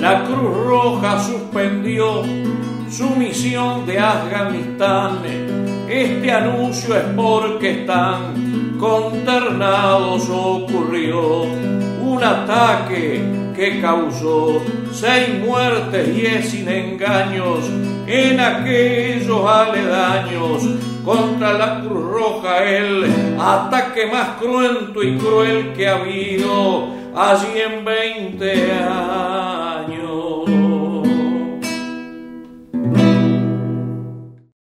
La Cruz Roja suspendió su misión de Afganistán. Este anuncio es porque están consternados. Ocurrió un ataque que causó 6 muertes y es sin engaños en aquellos aledaños. Contra la Cruz Roja el ataque más cruento y cruel que ha habido allí en 20 años.